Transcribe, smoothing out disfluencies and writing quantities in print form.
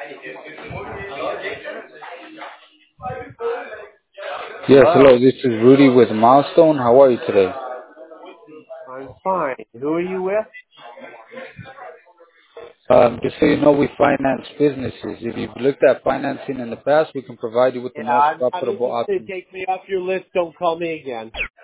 Yes, Hello. hello. This is Rudy with Milestone. How are you today? I'm fine. Who are you with? Just so you know, we finance businesses. If you've looked at financing in the past, we can provide you with Yeah, the most I'm not profitable interested. options. Take me off your list. Don't call me again.